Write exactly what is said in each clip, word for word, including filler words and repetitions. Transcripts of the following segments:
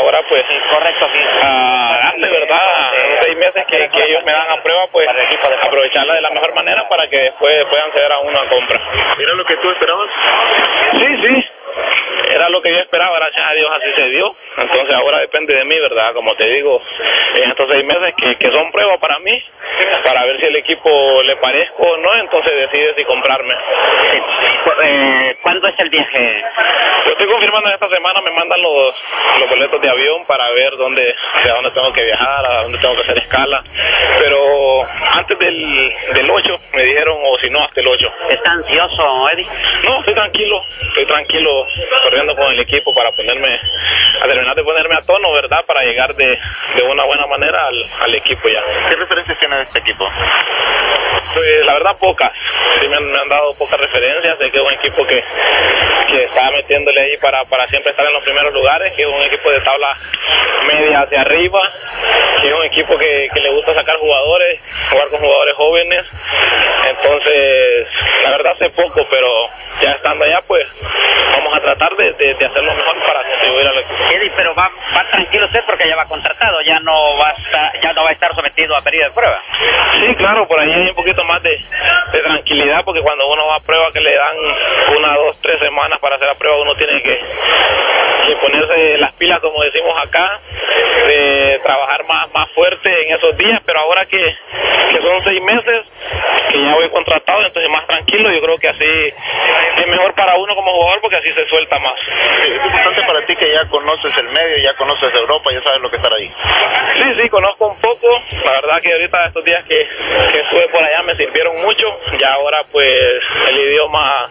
ahora pues sí, correcto, sí. a darle, ¿verdad? Seis meses que, que ellos me dan a prueba, pues aprovecharla de la mejor manera para que después puedan ceder a una compra. ¿Era lo que tú esperabas? Sí, sí. Era lo que yo esperaba, gracias a Dios así se dio. Entonces ahora depende de mí, ¿verdad? Como te digo, en estos seis meses que, que son pruebas para mí, para ver si el equipo le parezco o no, entonces decide si comprarme. Sí. Eh, ¿Cuándo es el viaje? Yo estoy confirmando esta semana, me mandan los, los boletos de avión para ver dónde, de dónde tengo que viajar, a dónde tengo que hacer escala. Pero antes del, del ocho me dijeron, o si no, hasta el ocho. ¿Está ansioso, Eddie? No, estoy tranquilo, estoy tranquilo corriendo con el equipo para ponerme, a terminar de ponerme a tono, ¿verdad? Para llegar de, de una buena manera al, al equipo ya. ¿Qué referencias tiene de este equipo? Pues la verdad pocas, sí me han, me han dado pocas referencias, sé que es un equipo que, que está metiéndole ahí para, para siempre estar en los primeros lugares, que es un equipo de tabla media hacia arriba, que es un equipo que, que le gusta sacar jugadores, jugar con jugadores jóvenes, entonces la verdad sé poco, pero ya estando allá pues vamos a tratar de, de, de hacer lo mejor para contribuir al equipo. Eddie, pero va, va tranquilo usted porque ya va contratado, ya no va a estar, ya no va a estar sometido a periodo de prueba. Sí, claro, por ahí hay un poquito más de, de tranquilidad, porque cuando uno va a prueba que le dan una, dos, tres semanas para hacer la prueba, uno tiene que, que ponerse las pilas, como decimos acá, de trabajar más, más fuerte en esos días, pero ahora que, que son seis meses, que ya voy contratado, entonces más tranquilo, yo creo que así es mejor para uno como jugador, porque así se suelta más. Sí, es importante para ti que ya conoces el medio, ya conoces Europa, ya sabes lo que estar ahí. Sí, sí, conozco un poco, la verdad que ahorita estos días que, que estuve por allá me sirvieron mucho, ya ahora pues el idioma,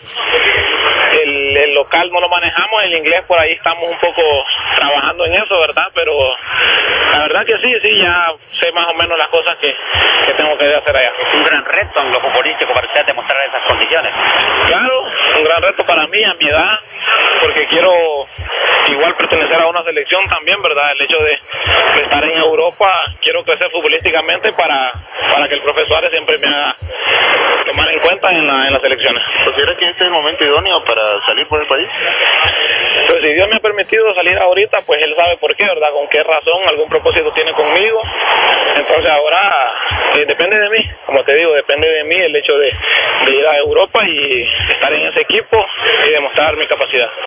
el, el local no lo manejamos, el inglés por ahí estamos un poco trabajando en eso, ¿verdad? Pero la verdad que sí, sí, ya sé más o menos las cosas que, que tengo que hacer allá. Es un gran reto en lo futbolístico para usted demostrar esas condiciones. Claro, un gran reto para mí a mi edad, porque quiero igual pertenecer a una selección también, ¿verdad? El hecho de, de estar en Europa, quiero crecer futbolísticamente para, para que el profesor Suárez siempre me haga tomar en cuenta en, la, en las elecciones. ¿Considera que este es el momento idóneo para salir por el país? Pues si Dios me ha permitido salir ahorita, pues él sabe por qué, ¿verdad? Con qué razón, algún propósito tiene conmigo. Entonces ahora eh, depende de mí, como te digo, depende de mí el hecho de, de ir a Europa y estar en ese equipo y demostrar mi capacidad.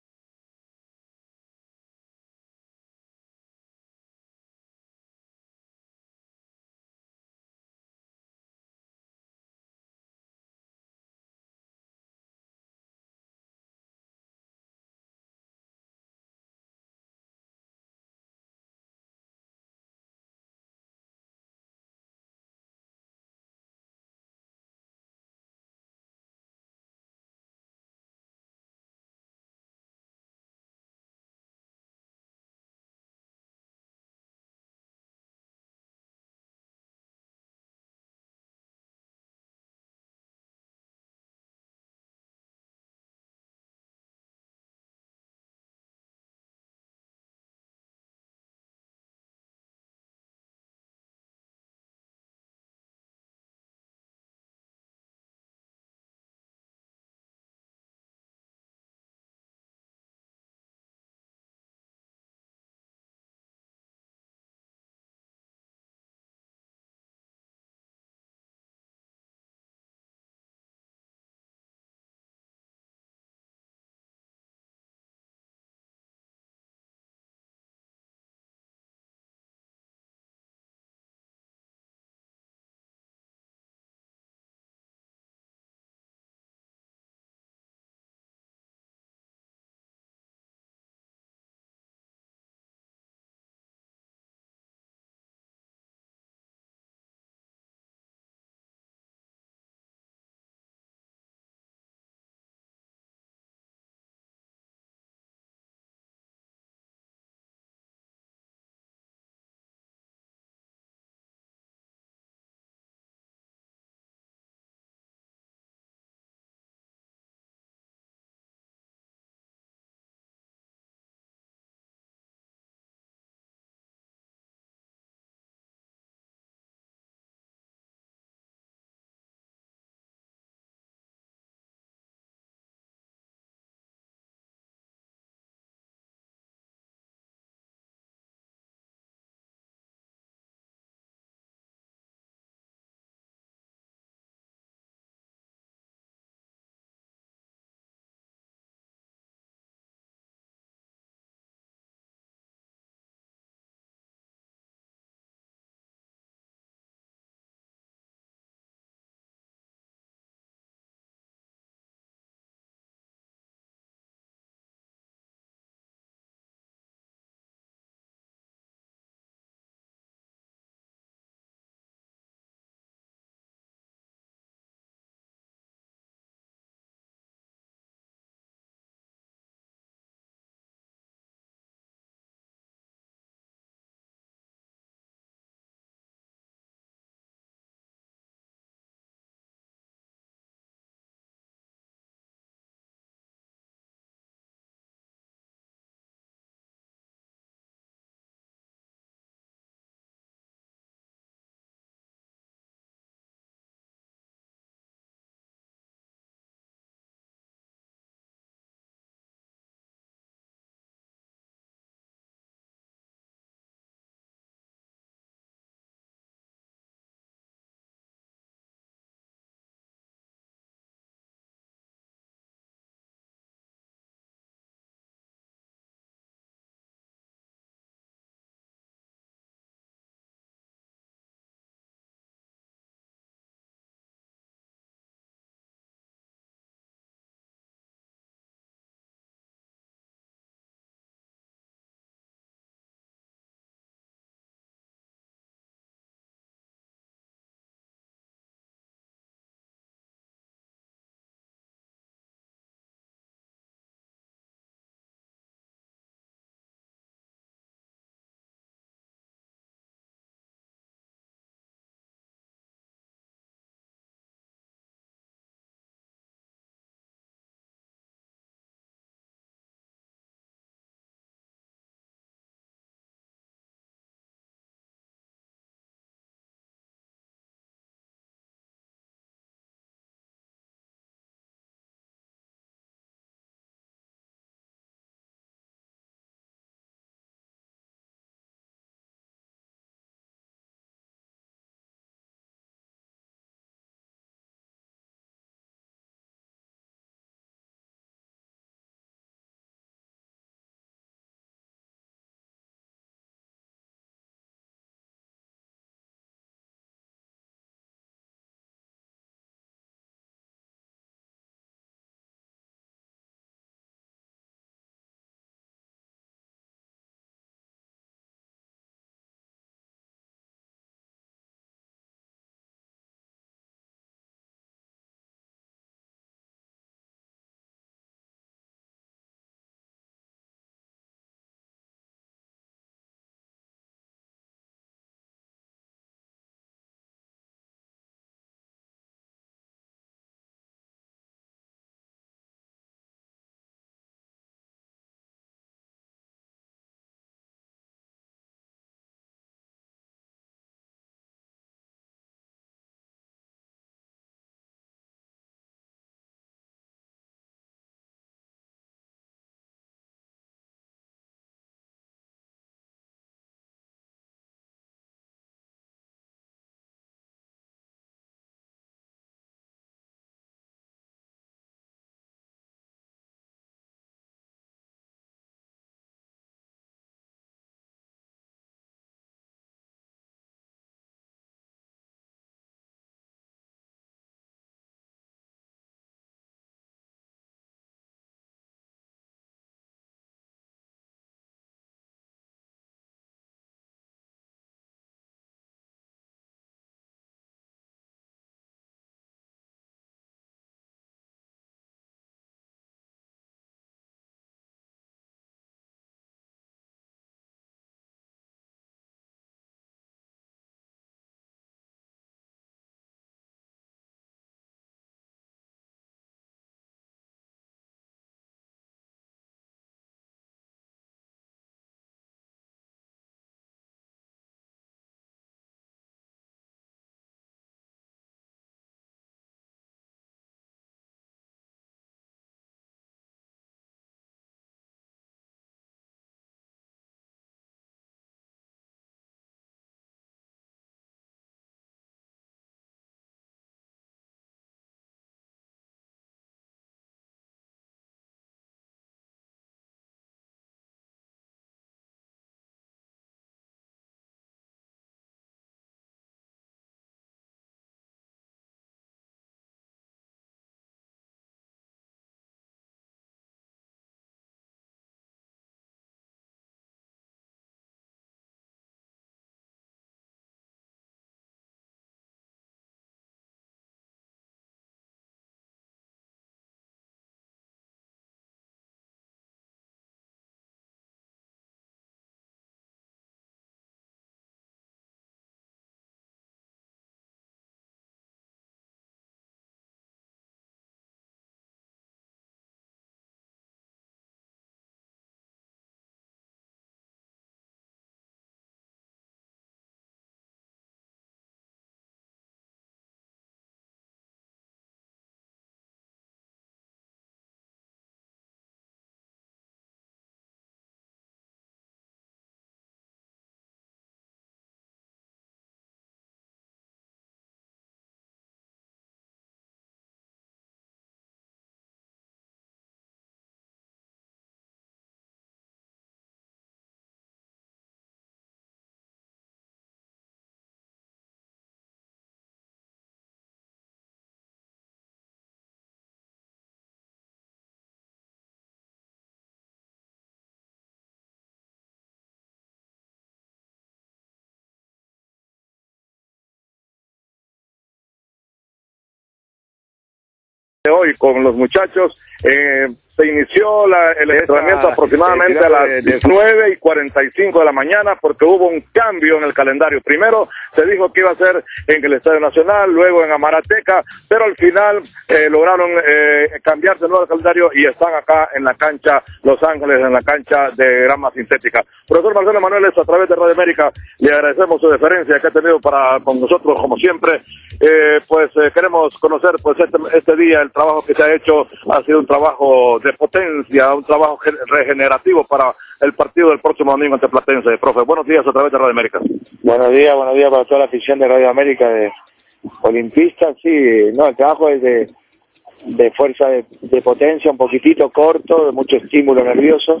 hoy con los muchachos. Eh, se inició la, el entrenamiento aproximadamente a las nueve y cuarenta y cinco de la mañana porque hubo un cambio en el calendario. Primero se dijo que iba a ser en el Estadio Nacional, luego en Amarateca, pero al final eh, lograron eh, cambiar de nuevo el calendario y están acá en la cancha Los Ángeles, en la cancha de grama sintética. Profesor Marcelo Emanueles, a través de Radio América, le agradecemos su deferencia que ha tenido para con nosotros, como siempre. Eh, pues eh, queremos conocer pues este, este día el trabajo que se ha hecho. Ha sido un trabajo de potencia, un trabajo regenerativo para el partido del próximo domingo ante Platense. Profe, buenos días a través de Radio América. Buenos días, buenos días para toda la afición de Radio América, de olimpistas. Sí, no, el trabajo es de, de fuerza, de, de potencia, un poquitito corto, de mucho estímulo nervioso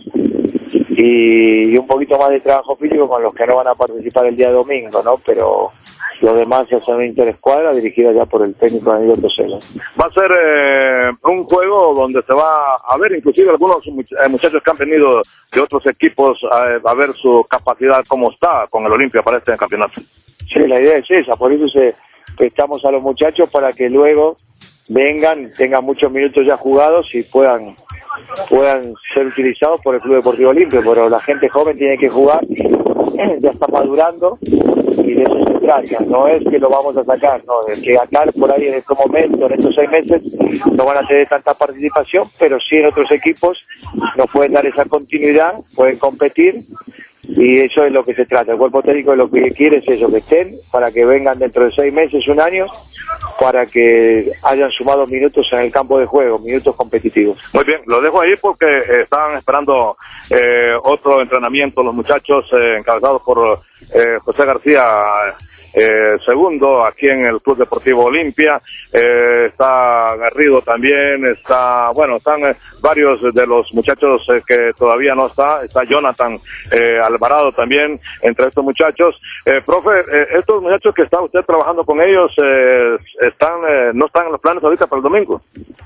y, y un poquito más de trabajo físico con los que no van a participar el día domingo, ¿no? Pero los demás ya son interescuadra, dirigida ya por el técnico Danilo Toselo. Va a ser eh, un juego donde se va a ver inclusive algunos much eh, muchachos que han venido de otros equipos a, a ver su capacidad, cómo está con el Olimpia para este campeonato. Sí, la idea es esa, por eso se prestamos a los muchachos para que luego vengan, tengan muchos minutos ya jugados y puedan puedan ser utilizados por el Club Deportivo Olimpia, pero la gente joven tiene que jugar, ya está madurando y de eso se trata, no es que lo vamos a sacar, no, de que acá por ahí en este momento, en estos seis meses, no van a tener tanta participación, pero sí en otros equipos nos pueden dar esa continuidad, pueden competir y eso es lo que se trata. El cuerpo técnico lo que quiere es eso, que estén para que vengan dentro de seis meses, un año, para que hayan sumado minutos en el campo de juego, minutos competitivos. Muy bien, lo dejo ahí porque eh, están esperando eh, otro entrenamiento los muchachos eh, encabezados por eh, José García eh, segundo aquí en el Club Deportivo Olimpia. Eh, está Garrido también, está, bueno, están eh, varios de los muchachos eh, que todavía no está, está Jonathan eh, Alvarado también entre estos muchachos. Eh, profe, eh, estos muchachos que está usted trabajando con ellos, eh, están, eh, no están en los planes ahorita para el domingo.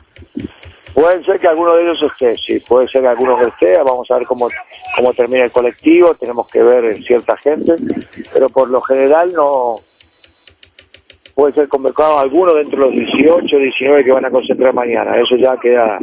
Puede ser que alguno de ellos esté, sí, puede ser que alguno que esté, vamos a ver cómo, cómo termina el colectivo, tenemos que ver cierta gente, pero por lo general no puede ser convocado alguno dentro de los dieciocho, diecinueve que van a concentrar mañana, eso ya queda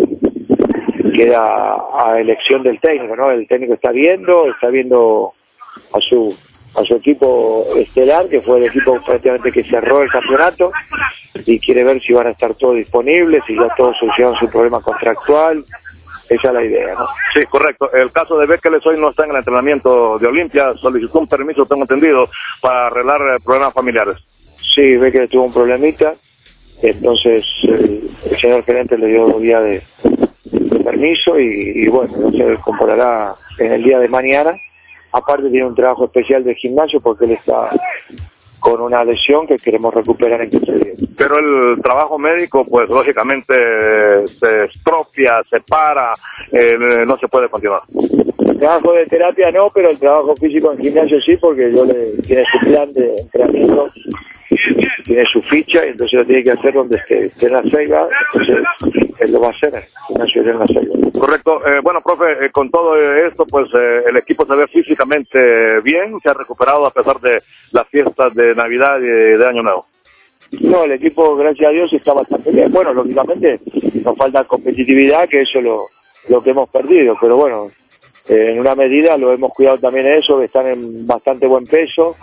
queda a elección del técnico, ¿no? El técnico está viendo, está viendo a su a su equipo estelar, que fue el equipo prácticamente que cerró el campeonato, y quiere ver si van a estar todos disponibles, si ya todos solucionaron su problema contractual. Esa es la idea, ¿no? Sí, correcto. El caso de Bekeles hoy no está en el entrenamiento de Olimpia, solicitó un permiso, tengo entendido, para arreglar problemas familiares. Sí, Bekeles tuvo un problemita, entonces el, el señor gerente le dio un día de, de permiso y, y bueno, se comparará en el día de mañana. Aparte tiene un trabajo especial de gimnasio porque él está con una lesión que queremos recuperar en quince días. Pero el trabajo médico, pues lógicamente se estropia, se para, eh, no se puede continuar. El trabajo de terapia no, pero el trabajo físico en gimnasio sí, porque yo le tiene su plan de entrenamiento, tiene su ficha, y entonces lo tiene que hacer donde esté, esté en la Ceiba, entonces él lo va a hacer en el gimnasio de la Ceiba. Correcto. Eh, bueno, profe, eh, con todo esto, pues eh, el equipo se ve físicamente bien, se ha recuperado a pesar de las fiestas de Navidad y de, de Año Nuevo. No, el equipo, gracias a Dios, está bastante bien. Bueno, lógicamente nos falta competitividad, que eso es lo, lo que hemos perdido, pero bueno, eh, en una medida lo hemos cuidado también eso, que están en bastante buen peso,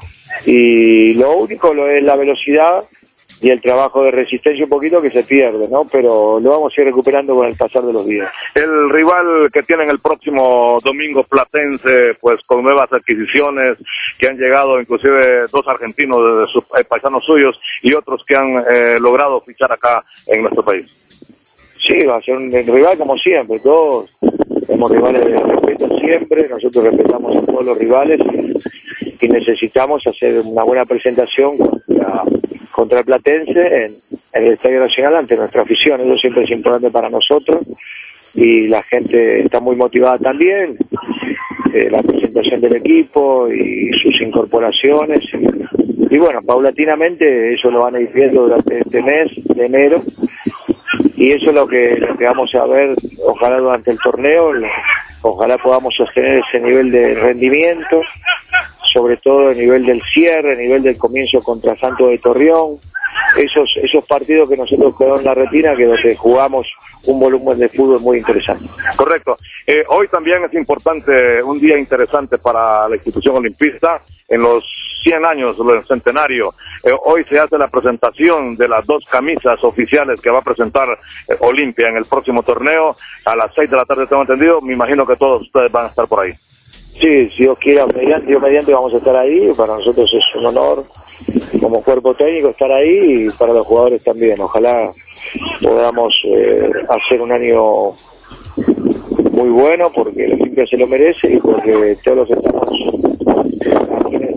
y lo único lo es la velocidad y el trabajo de resistencia un poquito que se pierde, ¿no? Pero lo vamos a ir recuperando con el pasar de los días. El rival que tienen el próximo domingo, Platense, pues con nuevas adquisiciones, que han llegado inclusive dos argentinos de sus eh, paisanos suyos y otros que han eh, logrado fichar acá en nuestro país. Sí, va a ser un rival como siempre, todos somos rivales de respeto siempre, nosotros respetamos a todos los rivales y, y necesitamos hacer una buena presentación contra, contra el Platense en, en el Estadio Nacional ante nuestra afición. Eso siempre es importante para nosotros y la gente está muy motivada también, eh, la presentación del equipo y sus incorporaciones y, y bueno, paulatinamente eso lo van a ir viendo durante este mes de enero. Y eso es lo que, lo que vamos a ver, ojalá durante el torneo, ojalá podamos sostener ese nivel de rendimiento, sobre todo el nivel del cierre, el nivel del comienzo contra Santos de Torreón, esos esos partidos que nosotros quedamos en la retina, que donde jugamos un volumen de fútbol muy interesante. Correcto. Eh, hoy también es importante, un día interesante para la institución olimpista, en los cien años del centenario. Eh, hoy se hace la presentación de las dos camisas oficiales que va a presentar eh, Olimpia en el próximo torneo, a las seis de la tarde, tengo entendido. Me imagino que todos ustedes van a estar por ahí. Sí, si Dios quiera, mediante, Dios mediante vamos a estar ahí. Para nosotros es un honor como cuerpo técnico estar ahí, y para los jugadores también. Ojalá podamos eh, hacer un año muy bueno, porque el Olimpia se lo merece y porque todos los que estamos aquí en el...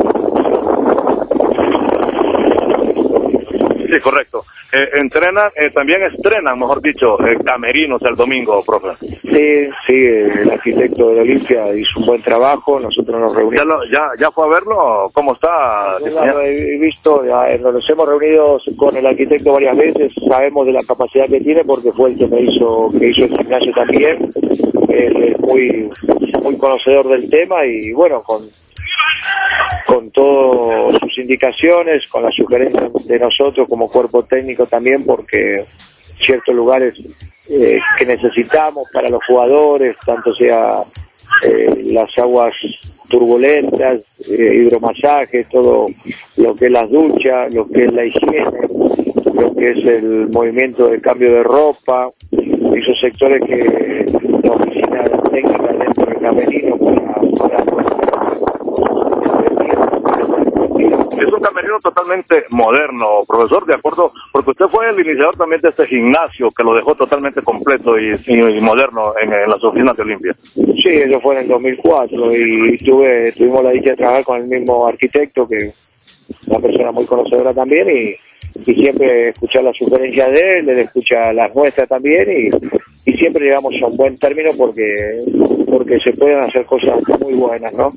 Sí, correcto. Eh, entrenan, eh, también estrenan, mejor dicho, eh, camerinos el domingo, profe. Sí, sí, el arquitecto de Olimpia hizo un buen trabajo, nosotros nos reunimos. ¿Ya, lo, ya, ya fue a verlo? ¿Cómo está? Ya lo he visto, ya nos hemos reunido con el arquitecto varias veces, sabemos de la capacidad que tiene porque fue el que me hizo, que hizo el gimnasio también. Él es muy, muy conocedor del tema y bueno, con con todas sus indicaciones, con las sugerencias de nosotros como cuerpo técnico también, porque ciertos lugares eh, que necesitamos para los jugadores, tanto sea eh, las aguas turbulentas, eh, hidromasajes, todo lo que es las duchas, lo que es la higiene, lo que es el movimiento de cambio de ropa, esos sectores que la oficina técnica dentro del camerino para, para es un camerino totalmente moderno, profesor, de acuerdo, porque usted fue el iniciador también de este gimnasio que lo dejó totalmente completo y, y, y moderno en, en las oficinas de Olimpia. Sí, eso fue en el dos mil cuatro y tuve, tuvimos la dicha de trabajar con el mismo arquitecto, que es una persona muy conocedora también, y, y siempre escuchar las sugerencias de él, él escucha las nuestras también, y, y siempre llegamos a un buen término porque porque se pueden hacer cosas muy buenas, ¿no?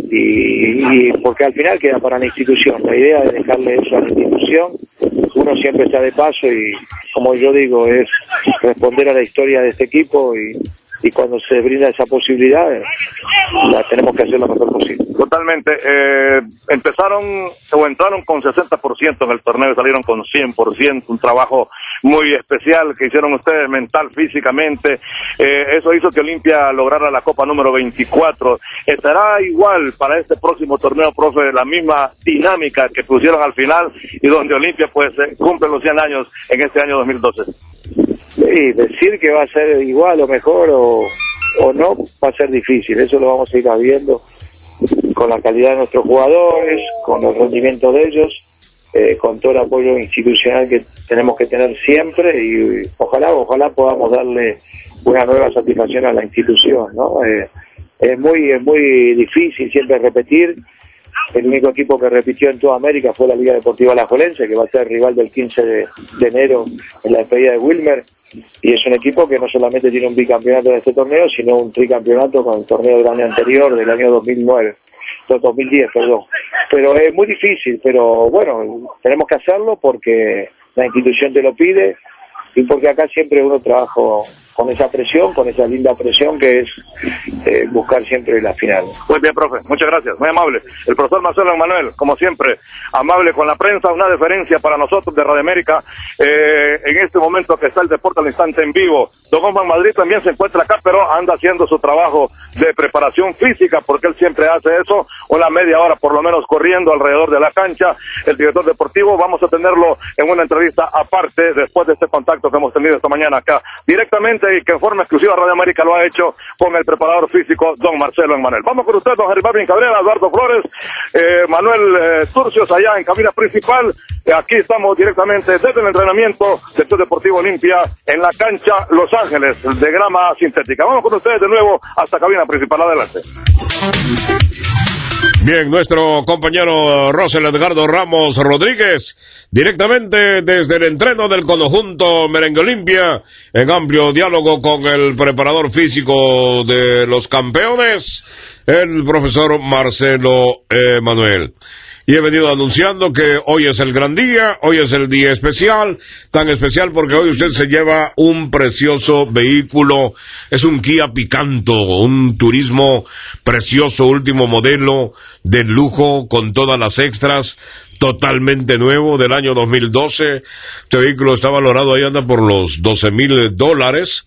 Y, y porque al final queda para la institución. La idea es dejarle eso a la institución. Uno siempre está de paso y, como yo digo, es responder a la historia de este equipo y, y cuando se brinda esa posibilidad, la tenemos que hacer lo mejor posible. Totalmente. Eh, empezaron o entraron con sesenta por ciento en el torneo y salieron con cien por ciento. Un trabajo muy especial que hicieron ustedes mental, físicamente. Eh, eso hizo que Olimpia lograra la Copa número veinticuatro. ¿Estará igual para este próximo torneo, profe, la misma dinámica que pusieron al final y donde Olimpia pues eh, cumple los cien años en este año dos mil doce? Sí, decir que va a ser igual o mejor o, o no va a ser difícil. Eso lo vamos a ir viendo con la calidad de nuestros jugadores, con el rendimiento de ellos, eh, con todo el apoyo institucional que tenemos que tener siempre y ojalá, ojalá podamos darle una nueva satisfacción a la institución, ¿no? Eh, es muy, es muy difícil siempre repetir. El único equipo que repitió en toda América fue la Liga Deportiva Alajuelense, que va a ser rival del quince de, de enero en la despedida de Wilmer, y es un equipo que no solamente tiene un bicampeonato en este torneo, sino un tricampeonato con el torneo del año anterior, del año dos mil nueve, dos mil diez, perdón. Pero es muy difícil, pero bueno, tenemos que hacerlo porque la institución te lo pide y porque acá siempre uno trabaja con esa presión, con esa linda presión que es eh, buscar siempre la final. Muy bien, profe, muchas gracias, muy amable. El profesor Marcelo Emmanuel, como siempre, amable con la prensa, una deferencia para nosotros de Radio América, eh, en este momento que está el Deporte al Instante en vivo. Don Osman Madrid también se encuentra acá, pero anda haciendo su trabajo de preparación física, porque él siempre hace eso, una media hora por lo menos corriendo alrededor de la cancha. El director deportivo, vamos a tenerlo en una entrevista aparte, después de este contacto que hemos tenido esta mañana acá, directamente, y que en forma exclusiva Radio América lo ha hecho con el preparador físico don Marcelo Emmanuel. Vamos con usted, don Jerry Marvin Cabrera, Eduardo Flores, eh, Manuel eh, Turcios allá en cabina principal. Eh, aquí estamos directamente desde el entrenamiento del Club Deportivo Olimpia en la cancha Los Ángeles de grama sintética. Vamos con ustedes de nuevo hasta cabina principal. Adelante. Bien, nuestro compañero Rosel Edgardo Ramos Rodríguez, directamente desde el entreno del conjunto Merengue Olimpia, en amplio diálogo con el preparador físico de los campeones, el profesor Marcelo Emmanuel. Y he venido anunciando que hoy es el gran día, hoy es el día especial, tan especial porque hoy usted se lleva un precioso vehículo, es un Kia Picanto, un turismo precioso, último modelo, de lujo, con todas las extras, totalmente nuevo del año dos mil doce. Este vehículo está valorado, ahí anda por los doce mil dólares.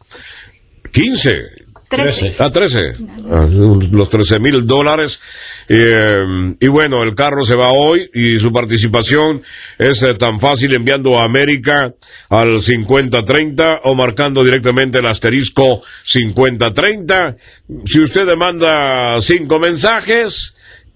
quince. trece. Ah, trece. Ah, los trece mil dólares. Eh, y bueno, el carro se va hoy y su participación es eh, tan fácil enviando a América al cincuenta treinta o marcando directamente el asterisco cincuenta treinta. Si usted demanda cinco mensajes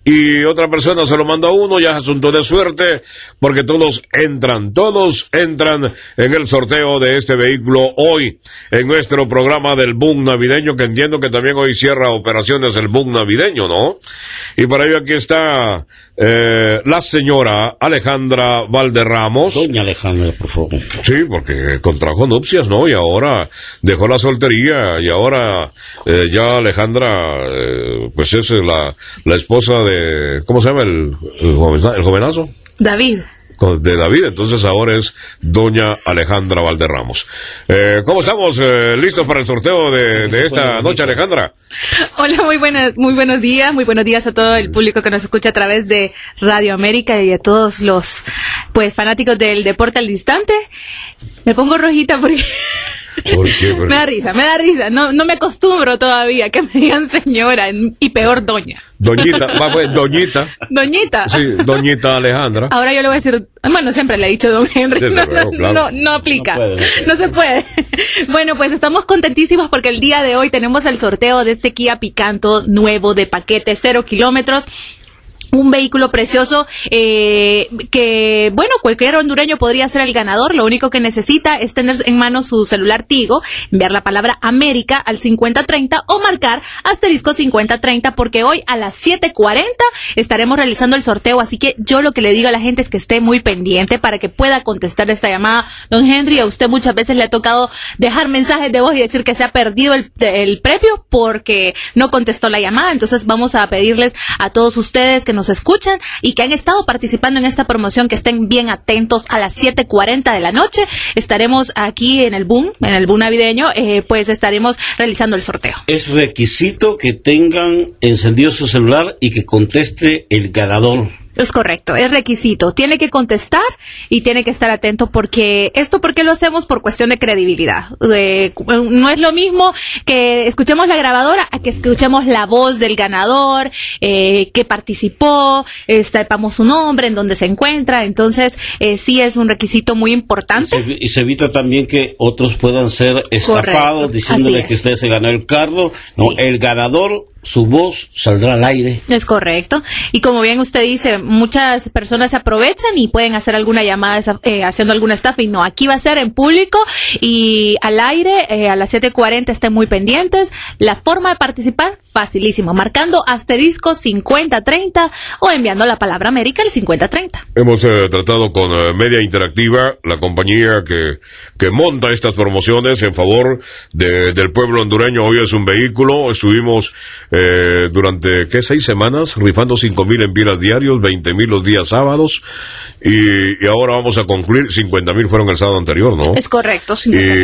y otra persona se lo manda uno, ya es asunto de suerte, porque todos entran, todos entran en el sorteo de este vehículo hoy, en nuestro programa del Boom Navideño, que entiendo que también hoy cierra operaciones el Boom Navideño, ¿no? Y para ello aquí está eh, la señora Alejandra Valderramos. Doña Alejandra, por favor. Sí, porque contrajo nupcias, ¿no? Y ahora dejó la soltería, y ahora eh, ya Alejandra, eh, pues es la, la esposa de ¿cómo se llama el, el, joven, el jovenazo? David. De David, entonces ahora es doña Alejandra Valderramos. Eh, ¿Cómo estamos? Eh, ¿Listos para el sorteo de, de esta noche, Alejandra? Hola, muy buenas, muy buenos días, muy buenos días a todo el público que nos escucha a través de Radio América y a todos los pues fanáticos del deporte al instante. Me pongo rojita porque... ¿Por qué? Me da risa, me da risa. No, no me acostumbro todavía que me digan señora y peor doña. Doñita, va pues, doñita. Doñita. Sí, doñita Alejandra. Ahora yo le voy a decir, bueno, siempre le he dicho don Henry. Desde No, luego, no, claro. no, no aplica. No puede, no puede. No se puede. Bueno, pues estamos contentísimos porque el día de hoy tenemos el sorteo de este Kia Picanto nuevo de paquete cero kilómetros. Un vehículo precioso eh, que, bueno, cualquier hondureño podría ser el ganador. Lo único que necesita es tener en mano su celular Tigo, enviar la palabra América al cincuenta treinta o marcar asterisco cincuenta treinta, porque hoy a las siete cuarenta estaremos realizando el sorteo. Así que yo lo que le digo a la gente es que esté muy pendiente para que pueda contestar esta llamada. Don Henry, a usted muchas veces le ha tocado dejar mensajes de voz y decir que se ha perdido el, el premio porque no contestó la llamada. Entonces vamos a pedirles a todos ustedes que nos escuchan y que han estado participando en esta promoción que estén bien atentos. A las siete cuarenta de la noche estaremos aquí en el Boom, en el Boom navideño, eh, pues estaremos realizando el sorteo. Es requisito que tengan encendido su celular y que conteste el ganador. Es correcto, es requisito. Tiene que contestar y tiene que estar atento porque esto, ¿por qué lo hacemos? Por cuestión de credibilidad. Eh, no es lo mismo que escuchemos la grabadora a que escuchemos la voz del ganador, eh, que participó, eh, sepamos su nombre, en dónde se encuentra. Entonces, eh, sí es un requisito muy importante. Y se, y se evita también que otros puedan ser estafados. Correcto. Diciéndole que usted se ganó el carro. No, sí. El ganador, su voz saldrá al aire. Es correcto. Y como bien usted dice, muchas personas se aprovechan y pueden hacer alguna llamada eh, haciendo alguna estafa, y no, aquí va a ser en público y al aire, eh, a las siete cuarenta, estén muy pendientes. La forma de participar, facilísimo, marcando asterisco cincuenta treinta o enviando la palabra América al cincuenta treinta. Hemos eh, tratado con eh, Media Interactiva, la compañía que, que monta estas promociones en favor de, del pueblo hondureño. Hoy es un vehículo, estuvimos Eh, durante, ¿qué? Seis semanas, rifando cinco mil empiras diarios, veinte mil los días sábados, y, y ahora vamos a concluir, cincuenta mil fueron el sábado anterior, ¿no? Es correcto,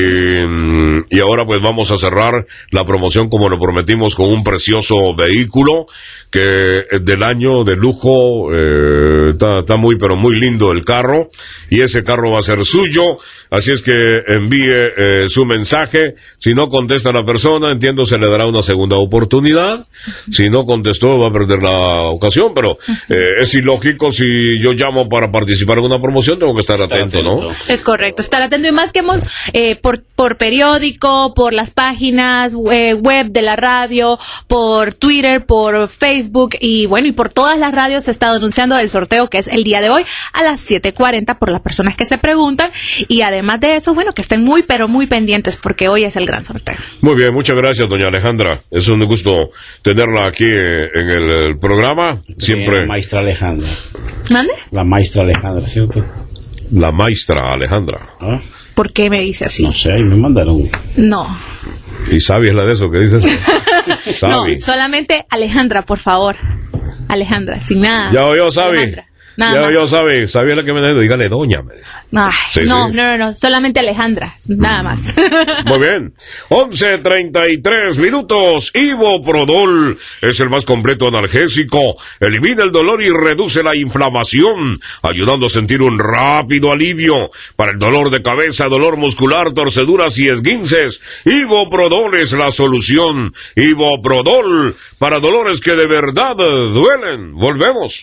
y, y ahora pues vamos a cerrar la promoción como lo prometimos con un precioso vehículo que del año de lujo, está eh, muy pero muy lindo el carro, y ese carro va a ser suyo, así es que envíe eh, su mensaje. Si no contesta la persona, entiendo, se le dará una segunda oportunidad. Si no contestó, va a perder la ocasión, pero eh, es ilógico. Si yo llamo para participar en una promoción, tengo que estar, estar atento, atento, ¿no? Es correcto, estar atento, y más que hemos eh, por, por periódico, por las páginas eh, web de la radio, por Twitter, por Facebook, y bueno, y por todas las radios se está anunciando el sorteo que es el día de hoy a las siete cuarenta por las personas que se preguntan, y además de eso, bueno, que estén muy pero muy pendientes porque hoy es el gran sorteo. Muy bien, muchas gracias, doña Alejandra. Es un gusto tenerla aquí en el, el programa. Siempre. La maestra Alejandra. ¿Mande? La maestra Alejandra, ¿cierto? La maestra Alejandra. ¿Ah? ¿Por qué me dice así? No sé, ahí me mandaron. No. ¿Y Sabi es la de eso que dices? No, solamente Alejandra, por favor. Alejandra, sin nada. Ya oyó, Sabi. Nada yo, más. yo sabía, sabía lo que me dijo, dígale doña. Me dijo. Ay, Sí, no, sí. no, no, no, solamente Alejandra, nada más. Muy bien. once treinta y tres minutos. Iboprodol es el más completo analgésico. Elimina el dolor y reduce la inflamación, ayudando a sentir un rápido alivio para el dolor de cabeza, dolor muscular, torceduras y esguinces. Iboprodol es la solución. Iboprodol para dolores que de verdad duelen. Volvemos.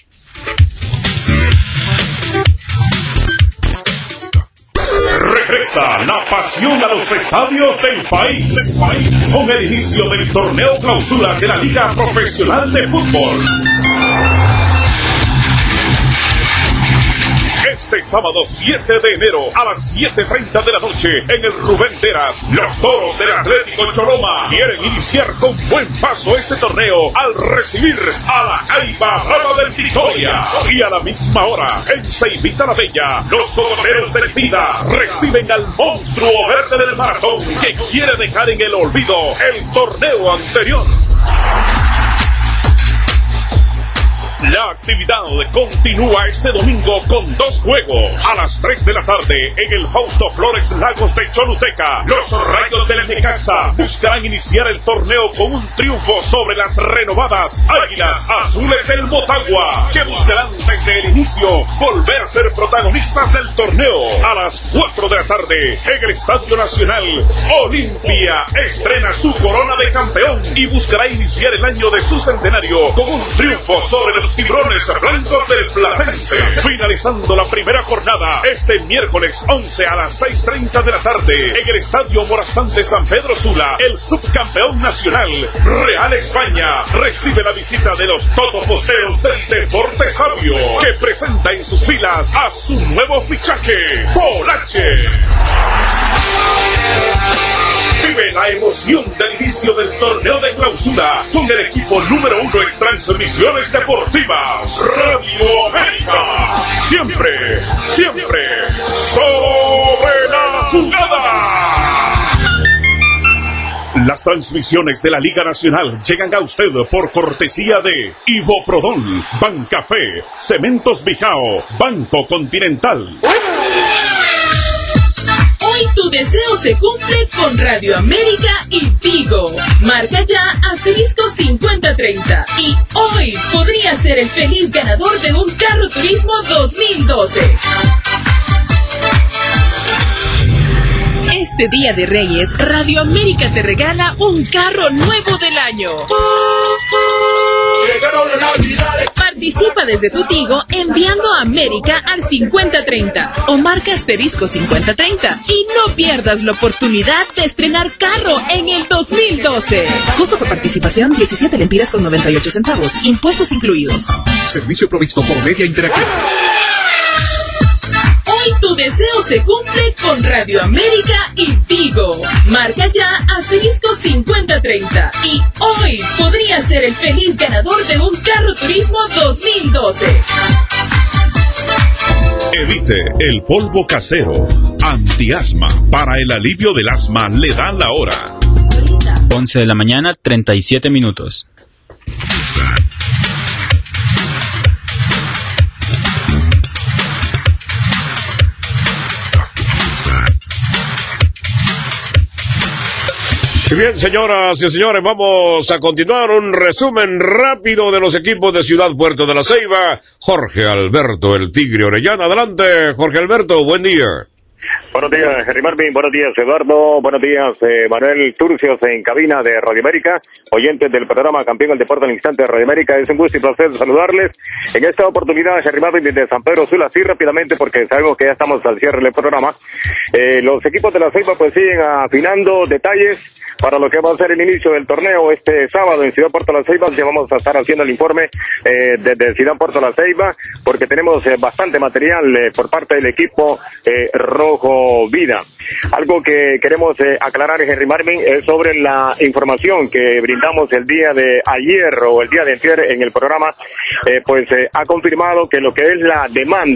Regresa la pasión a los estadios del país con el inicio del torneo clausura de la Liga Profesional de Fútbol. Este sábado siete de enero a las siete treinta de la noche en el Rubén Teras, los Toros del Atlético Choloma quieren iniciar con buen paso este torneo al recibir a la Jaiba Brava del Victoria. Y a la misma hora, en Ceibita la Bella, los Cocoteros del Pida reciben al monstruo verde del maratón que quiere dejar en el olvido el torneo anterior. La actividad continúa este domingo con dos juegos. A las tres de la tarde, en el Fausto Flores Lagos de Choluteca, los Rayos del Necaxa buscarán iniciar el torneo con un triunfo sobre las renovadas Águilas Azules del Motagua, que buscarán desde el inicio volver a ser protagonistas del torneo. A las cuatro de la tarde, en el Estadio Nacional, Olimpia estrena su corona de campeón y buscará iniciar el año de su centenario con un triunfo sobre los Tiburones Blancos del Platense. Finalizando la primera jornada este miércoles once a las seis treinta de la tarde en el Estadio Morazán de San Pedro Sula, el subcampeón nacional Real España recibe la visita de los todoposteros del Deporte Sabio, que presenta en sus filas a su nuevo fichaje, Polache. Vive la emoción del inicio del torneo de clausura con el equipo número uno en transmisiones deportivas, Radio América. Siempre, siempre, sobre la jugada. Las transmisiones de la Liga Nacional llegan a usted por cortesía de Iboprodol, Bancafé, Cementos Bijao, Banco Continental. Hoy tu deseo se cumple con Radio América y Tigo. Marca ya asterisco cincuenta treinta. Y hoy podría ser el feliz ganador de un Carro Turismo dos mil doce. Este Día de Reyes, Radio América te regala un carro nuevo del año. Participa desde tu Tigo enviando a América al cincuenta treinta o marca asterisco cincuenta treinta y no pierdas la oportunidad de estrenar carro en el dos mil doce. Costo por participación diecisiete lempiras con noventa y ocho centavos, impuestos incluidos. Servicio provisto por Media Interactiva. Hoy tu deseo se cumple con Radio América y Tigo. Marca ya asterisco cincuenta treinta. Y hoy podría ser el feliz ganador de un Carro Turismo dos mil doce. Evite el polvo casero. Antiasma. Para el alivio del asma le dan la hora. once de la mañana, treinta y siete minutos. Bien, señoras y señores, vamos a continuar un resumen rápido de los equipos de Ciudad Puerto de la Ceiba. Jorge Alberto, el Tigre Orellana. Adelante, Jorge Alberto, buen día. Buenos días, Henry Marvin. Buenos días, Eduardo. Buenos días, eh, Manuel Turcios en cabina de Radio América. Oyentes del programa Campeón del Deporte al Instante de Radio América. Es un gusto y placer saludarles. En esta oportunidad, Henry Marvin desde San Pedro Sula, así rápidamente porque sabemos que ya estamos al cierre del programa. Eh, los equipos de la Ceiba pues siguen afinando detalles para lo que va a ser el inicio del torneo este sábado en Ciudad Puerto de la Ceiba. Ya vamos a estar haciendo el informe eh, desde Ciudad Puerto de la Ceiba porque tenemos eh, bastante material eh, por parte del equipo eh, Rojo Vida. Algo que queremos eh, aclarar, Henry Marvin, es sobre la información que brindamos el día de ayer o el día de ayer en el programa, eh, pues eh, ha confirmado que lo que es la demanda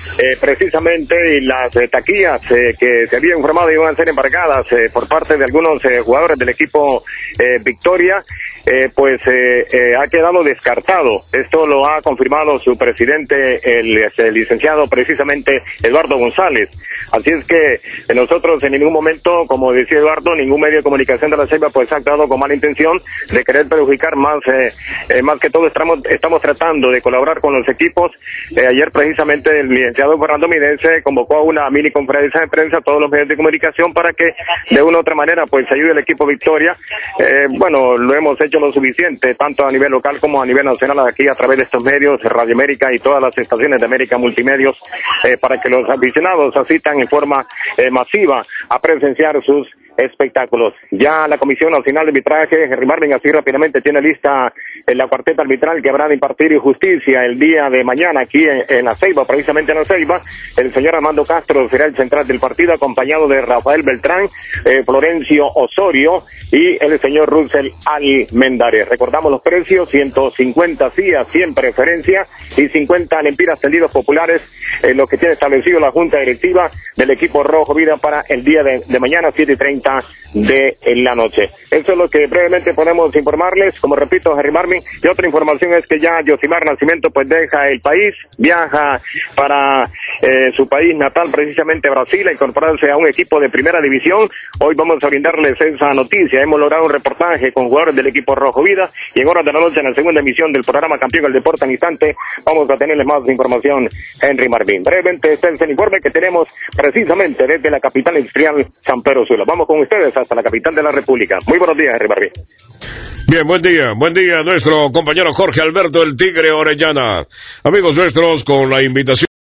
eh, precisamente las eh, taquillas eh, que se habían informado iban a ser embargadas eh, por parte de algunos eh, jugadores del equipo eh, Victoria, eh, pues eh, eh, ha quedado descartado. Esto lo ha confirmado su presidente, el, el licenciado precisamente Eduardo González. Así es que eh, nosotros en ningún momento, como decía Eduardo, ningún medio de comunicación de la Ceiba pues ha actuado con mala intención de querer perjudicar más, eh, eh, más que todo estamos, estamos tratando de colaborar con los equipos. Eh, ayer precisamente el licenciado Fernando Midense convocó a una mini conferencia de prensa a todos los medios de comunicación para que de una u otra manera pues ayude al equipo Victoria. Eh, bueno, lo hemos hecho lo suficiente, tanto a nivel local como a nivel nacional aquí a través de estos medios, Radio América y todas las estaciones de América Multimedios, eh, para que los aficionados asistan en forma eh, masiva a presenciar sus espectáculos. Ya la Comisión Nacional de Arbitraje, Henry Marvin, así rápidamente tiene lista en la cuarteta arbitral que habrá de impartir justicia el día de mañana aquí en, en la Ceiba, precisamente en la Ceiba. El señor Armando Castro será el central del partido, acompañado de Rafael Beltrán, eh, Florencio Osorio y el señor Russell Almendares. Recordamos los precios: ciento cincuenta C I A, cien preferencia y cincuenta lempiras tendidos populares, eh, lo que tiene establecido la Junta Directiva del equipo Rojo Vida para el día de, de mañana, siete y treinta de la noche. Eso es lo que brevemente podemos informarles. Como repito, Henry Marvin, y otra información es que ya Yosimar Nascimento pues deja el país, viaja para eh, su país natal, precisamente Brasil, a incorporarse a un equipo de primera división. Hoy vamos a brindarles esa noticia. Hemos logrado un reportaje con jugadores del equipo Rojo Vida y en horas de la noche, en la segunda emisión del programa Campeón del Deporte en Instante, vamos a tenerles más información, Henry Marvin. Brevemente, este es el informe que tenemos precisamente desde la capital industrial San Pedro Sula. Vamos con ustedes hasta la capital de la República. Muy buenos días, Henry Marvin. Bien, buen día, buen día nuestro compañero Jorge Alberto el Tigre Orellana. Amigos nuestros, con la invitación